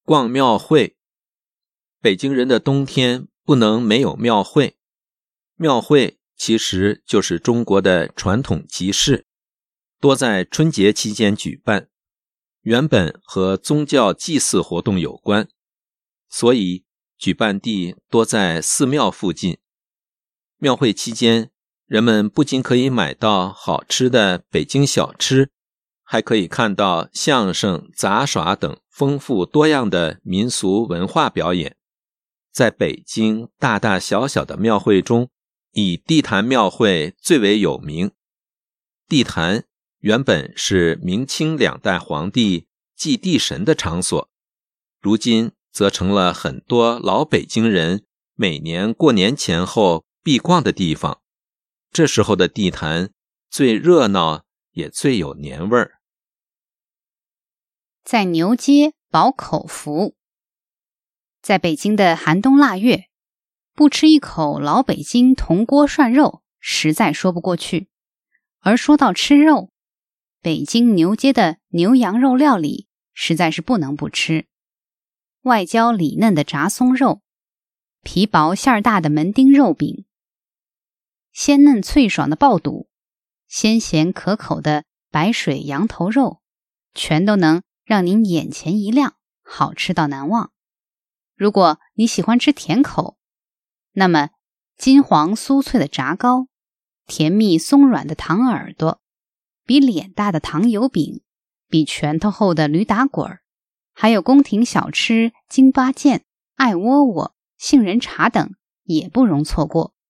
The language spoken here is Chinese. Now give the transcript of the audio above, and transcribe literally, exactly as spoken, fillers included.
逛庙会。北京人的冬天不能没有庙会。庙会其实就是中国的传统集市，多在春节期间举办，原本和宗教祭祀活动有关，所以举办地多在寺庙附近。庙会期间，人们不仅可以买到好吃的北京小吃，还可以看到相声、杂耍等丰富多样的民俗文化表演。在北京大大小小的庙会中，以地坛庙会最为有名。地坛原本是明清两代皇帝祭地神的场所，如今则成了很多老北京人每年过年前后必逛的地方。这时候的地坛最热闹也最有年味儿。 在牛街饱口福。在北京的寒冬腊月，不吃一口老北京铜锅涮肉实在说不过去。而说到吃肉，北京牛街的牛羊肉料理实在是不能不吃。外焦里嫩的炸松肉，皮薄馅大的门钉肉饼，鲜嫩脆爽的爆肚，鲜咸可口的白水羊头肉，全都能让您眼前一亮，好吃到难忘。如果你喜欢吃甜口，那么金黄酥脆的炸糕，甜蜜松软的糖耳朵，比脸大的糖油饼，比拳头厚的驴打滚，还有宫廷小吃京八件、爱窝窝、杏仁茶等也不容错过。